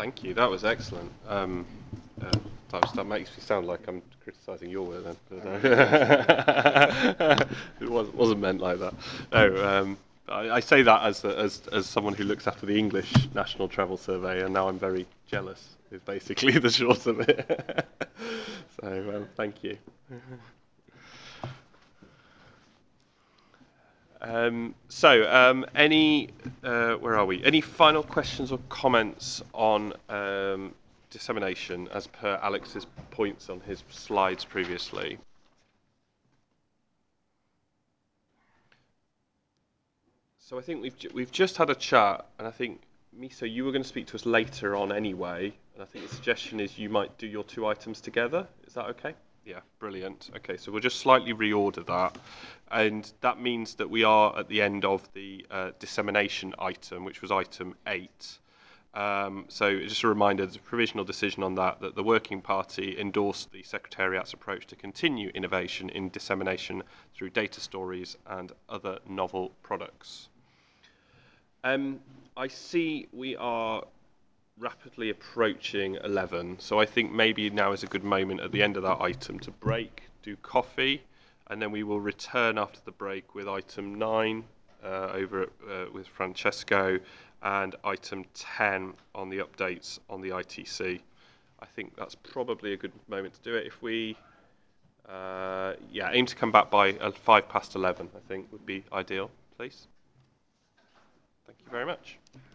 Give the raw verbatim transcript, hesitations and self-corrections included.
Thank you. That was excellent. Um, uh, that, was, that makes me sound like I'm criticising your work then. But, uh, it was, wasn't meant like that. No, um, I, I say that as, a, as as someone who looks after the English National Travel Survey, and now I'm very jealous. Is basically the short of it. So um, thank you. Um, so, um, any, uh, where are we? Any final questions or comments on um, dissemination as per Alex's points on his slides previously? So I think we've ju- we've just had a chat, and I think Miso, you were going to speak to us later on anyway, and I think the suggestion is you might do your two items together. Is that okay? Yeah, brilliant. Okay, so we'll just slightly reorder that. And that means that we are at the end of the uh, dissemination item, which was item eight. Um, so just a reminder, there's a provisional decision on that, that the Working Party endorsed the Secretariat's approach to continue innovation in dissemination through data stories and other novel products. Um, I see we are rapidly approaching eleven, so I think maybe now is a good moment at the end of that item to break, do coffee, and then we will return after the break with item nine uh, over at, uh, with Francesco and item ten on the updates on the I T C. I think that's probably a good moment to do it. If we, uh, yeah, aim to come back by uh, five past eleven, I think would be ideal, please. Thank you very much.